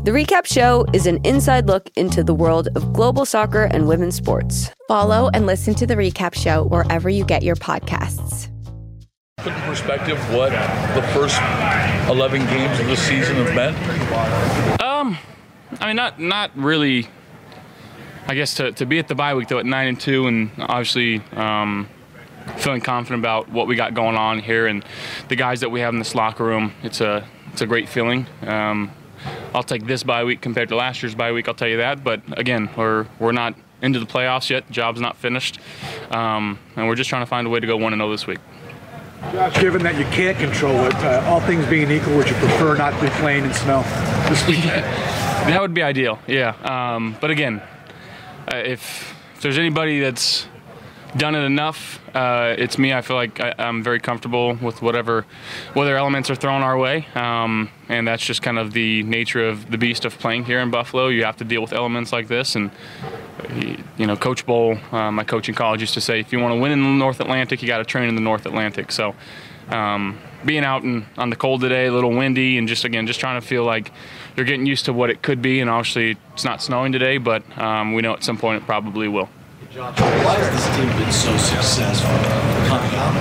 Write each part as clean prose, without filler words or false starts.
The Recap Show is an inside look into the world of global soccer and women's sports. Follow and listen to The Recap Show wherever you get your podcasts. Put in perspective what the first 11 games of the season have meant? I mean, not really. I guess to be at the bye week, though, at 9-2, and obviously feeling confident about what we got going on here and the guys that we have in this locker room, it's a great feeling. I'll take this bye week compared to last year's bye week, I'll tell you that. But again, we're not into the playoffs yet. The job's not finished, and we're just trying to find a way to go 1-0 this week. Josh, given that you can't control it, all things being equal, would you prefer not to be playing in snow this weekend? That would be ideal, yeah. But again, if there's anybody that's done it enough, it's me. I feel like I'm very comfortable with whatever elements are thrown our way, and that's just kind of the nature of the beast of playing here in Buffalo. You have to deal with elements like this, and Coach Bowl, my coach in college, used to say, if you want to win in the North Atlantic, you got to train in the North Atlantic. So being out on the cold today, a little windy, and just trying to feel like you're getting used to what it could be. And obviously it's not snowing today, but we know at some point it probably will. Josh, why has this team been so successful coming out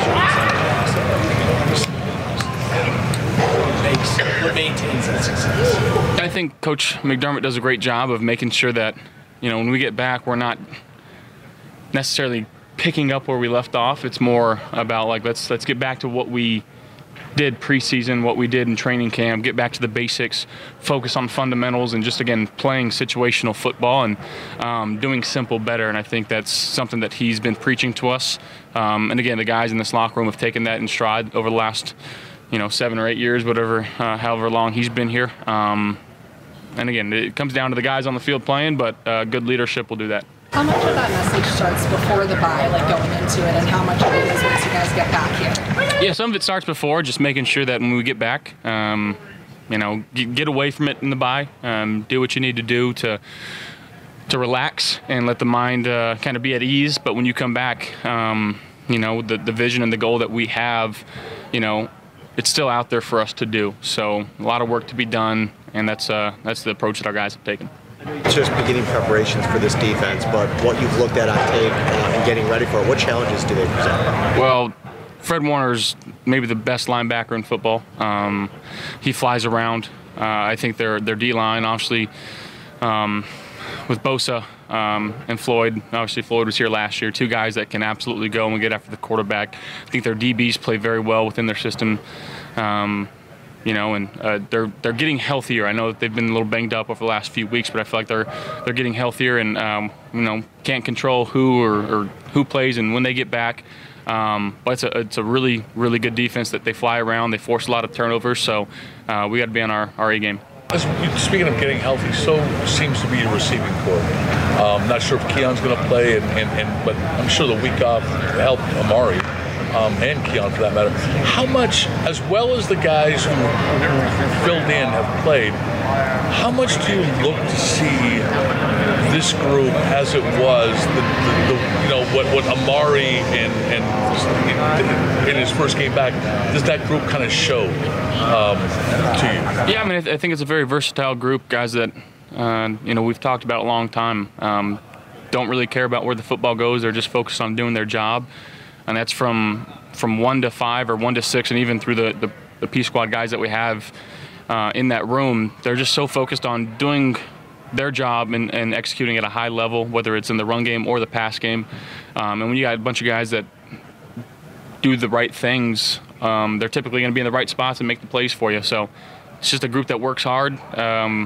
of what maintains that success? I think Coach McDermott does a great job of making sure that, when we get back, we're not necessarily picking up where we left off. It's more about like let's get back to what we did preseason, what we did in training camp, get back to the basics, focus on fundamentals, and just, again, playing situational football and doing simple better. And I think that's something that he's been preaching to us. And, again, the guys in this locker room have taken that in stride over the last, 7 or 8 years, whatever, however long he's been here. And, again, it comes down to the guys on the field playing, but good leadership will do that. How much of that message starts before the bye, like going into it, and how much of it is once you guys get back here? Yeah, some of it starts before, just making sure that when we get back, get away from it in the bye, do what you need to do to relax and let the mind kind of be at ease. But when you come back, the vision and the goal that we have, it's still out there for us to do. So a lot of work to be done, and that's the approach that our guys have taken. It's just beginning preparations for this defense, but what you've looked at on tape and getting ready for it, what challenges do they present? Well, Fred Warner's maybe the best linebacker in football. He flies around. I think their D-line, obviously, with Bosa and Floyd. Obviously, Floyd was here last year. Two guys that can absolutely go and get after the quarterback. I think their DBs play very well within their system. They're getting healthier. I know that they've been a little banged up over the last few weeks, but I feel like they're getting healthier, and can't control who or who plays and when they get back. But it's a really, really good defense that they fly around. They force a lot of turnovers, so we got to be on our A game. Speaking of getting healthy, so seems to be a receiving corps. Not sure if Keon's going to play, but I'm sure the week off helped Amari. And Keon, for that matter. How much, as well as the guys who filled in have played, how much do you look to see this group as it was, what Amari and in his first game back, does that group kind of show to you? Yeah, I mean, I think it's a very versatile group, guys that we've talked about a long time. Don't really care about where the football goes. They're just focused on doing their job. And that's from 1 to 5 or 1 to 6, and even through the P squad guys that we have in that room. They're just so focused on doing their job and executing at a high level, whether it's in the run game or the pass game. And when you got a bunch of guys that do the right things, they're typically going to be in the right spots and make the plays for you. So it's just a group that works hard. And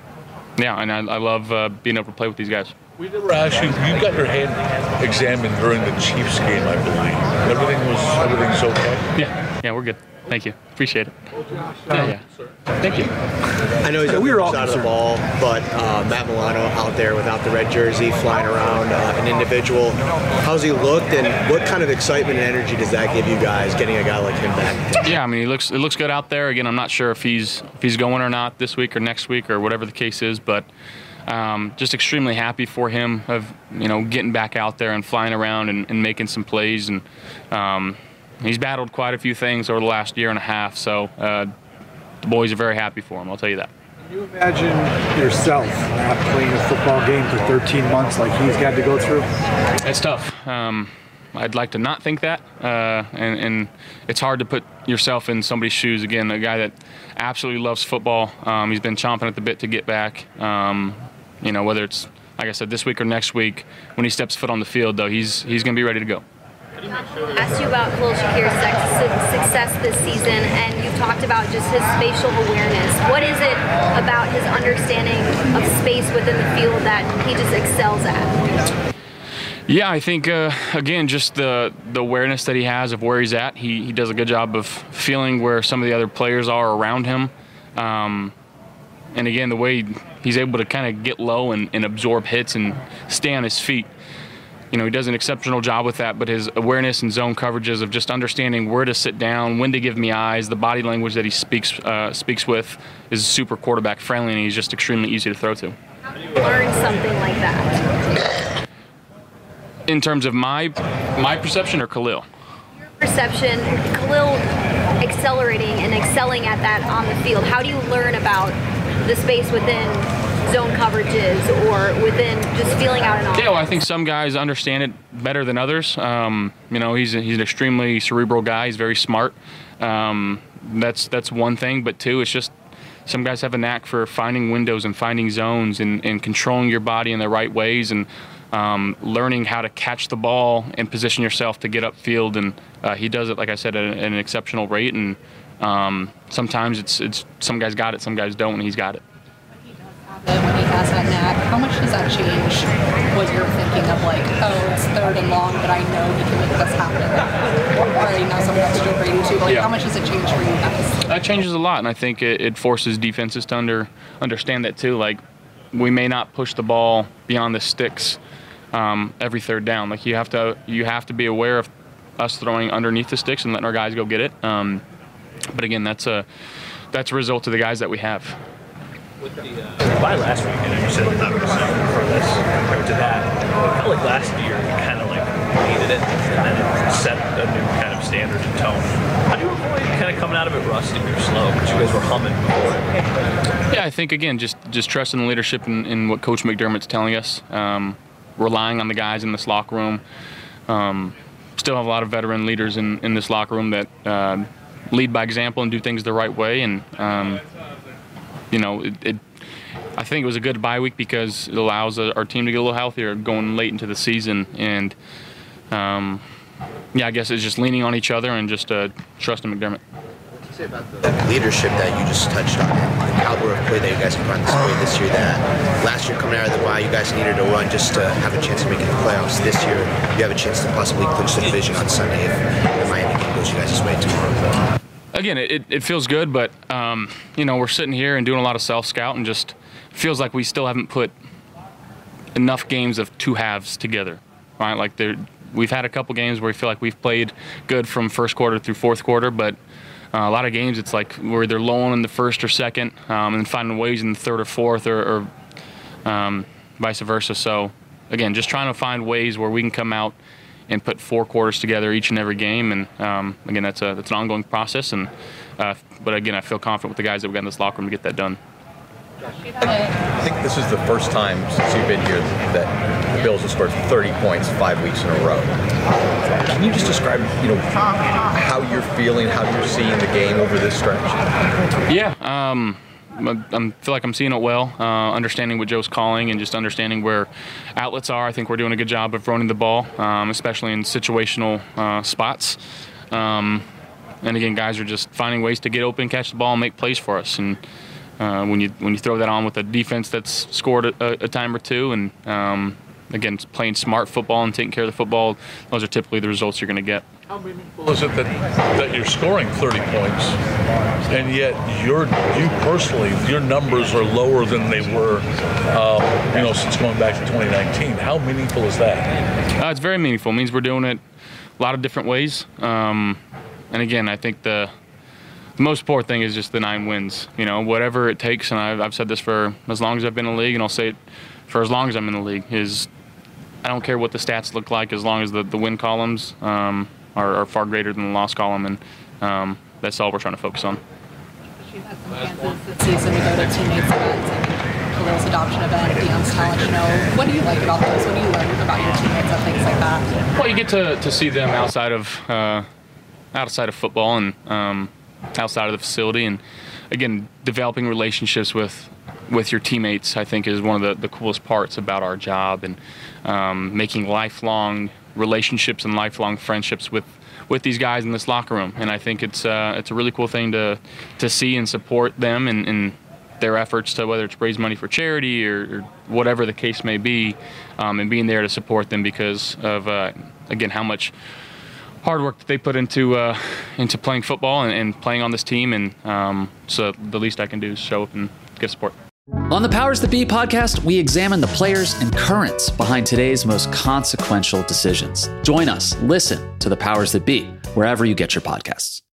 I love being able to play with these guys. We never asked you. You got your hand examined during the Chiefs game, I believe. Everything's okay. Yeah, we're good. Thank you. Appreciate it. Yeah. Thank you. I know he's on the side of the ball, but Matt Milano out there without the red jersey, flying around, an individual. How's he looked, and what kind of excitement and energy does that give you guys, getting a guy like him back? Yeah, I mean, it looks good out there. Again, I'm not sure if he's going or not this week or next week or whatever the case is, but just extremely happy for him of getting back out there and flying around and making some plays, and he's battled quite a few things over the last year and a half, so the boys are very happy for him, I'll tell you that. Can you imagine yourself not playing a football game for 13 months like he's got to go through? It's tough. I'd like to not think that, and it's hard to put yourself in somebody's shoes. Again, a guy that absolutely loves football. He's been chomping at the bit to get back. Whether it's, like I said, this week or next week, when he steps foot on the field, though, he's going to be ready to go. Asked you about Khalil Shakir's success this season, and you talked about just his spatial awareness. What is it about his understanding of space within the field that he just excels at? Yeah, I think, again, just the awareness that he has of where he's at. He does a good job of feeling where some of the other players are around him. And, again, the way he's able to kind of get low and absorb hits and stay on his feet. He does an exceptional job with that, but his awareness and zone coverages of just understanding where to sit down, when to give me eyes, the body language that he speaks with is super quarterback friendly, and he's just extremely easy to throw to. How do you learn something like that? In terms of my perception or Khalil? Your perception, Khalil accelerating and excelling at that on the field. How do you learn about the space within zone coverages or within just feeling out an offense? Yeah, well, I think some guys understand it better than others. He's an extremely cerebral guy. He's very smart. That's one thing, but two, it's just some guys have a knack for finding windows and finding zones and controlling your body in the right ways and learning how to catch the ball and position yourself to get upfield. And he does it, like I said, at an exceptional rate. And sometimes it's some guys got it, some guys don't, and he's got it. When he has that knack, how much does that change what you're thinking of, like, oh, it's third and long, but I know he can make this happen? Or now something else to agree to. Like, how much does it change for you guys? That changes a lot, and I think it forces defenses to understand that too. Like, we may not push the ball beyond the sticks every third down. Like, you have to be aware of us throwing underneath the sticks and letting our guys go get it. But again, that's a result of the guys that we have. With the by last week, you said not for this compared to that. It felt like last year you kind of like needed it, and then it set a new kind of standard and tone. How do you avoid kind of coming out of it rusty or slow? Because you guys were humming before. Yeah, I think again, just trusting the leadership in what Coach McDermott's telling us, relying on the guys in this locker room. Still have a lot of veteran leaders in this locker room that lead by example and do things the right way, and I think it was a good bye week because it allows our team to get a little healthier going late into the season. And, I guess it's just leaning on each other and just trusting McDermott. What can you say about the leadership that you just touched on, the caliber of play that you guys have run this year, that last year coming out of the bye you guys needed to run just to have a chance of making the playoffs. This year you have a chance to possibly clinch the division on Sunday if the Miami game goes you guys' way tomorrow. Again, it feels good, but, we're sitting here and doing a lot of self-scout and just feels like we still haven't put enough games of two halves together, right? Like we've had a couple games where we feel like we've played good from first quarter through fourth quarter, but a lot of games it's like we're either low in the first or second and then finding ways in the third or fourth or vice versa. So, again, just trying to find ways where we can come out and put 4 quarters together each and every game, and again, that's an ongoing process. And but again, I feel confident with the guys that we got in this locker room to get that done. I think this is the first time since you've been here that the Bills have scored 30 points 5 weeks in a row. Can you just describe, how you're feeling, how you're seeing the game over this stretch? Yeah, I feel like I'm seeing it well, understanding what Joe's calling and just understanding where outlets are. I think we're doing a good job of running the ball, especially in situational spots. And again, guys are just finding ways to get open, catch the ball, and make plays for us. And when you throw that on with a defense that's scored a time or two, and again, playing smart football and taking care of the football, those are typically the results you're going to get. How meaningful is it that you're scoring 30 points, and yet you personally, your numbers are lower than they were, since going back to 2019? How meaningful is that? It's very meaningful. It means we're doing it a lot of different ways. And again, I think the most important thing is just the 9 wins. Whatever it takes, and I've said this for as long as I've been in the league, and I'll say it for as long as I'm in the league, is I don't care what the stats look like as long as the win columns are far greater than the loss column, and that's all we're trying to focus on. You've had some chances this season to go to teammates events, like Khalil's adoption event, Deion's talent show. What do you like about those? What do you learn about your teammates and things like that? Well, you get to see them outside of football and outside of the facility, and again, developing relationships with your teammates, I think, is one of the coolest parts about our job, and making lifelong relationships and lifelong friendships with these guys in this locker room. And I think it's a really cool thing to see and support them in their efforts to, whether it's raise money for charity or whatever the case may be, and being there to support them because of again, how much hard work that they put into playing football and playing on this team. And so the least I can do is show up and give support. On the Powers That Be podcast, we examine the players and currents behind today's most consequential decisions. Join us. Listen to the Powers That Be wherever you get your podcasts.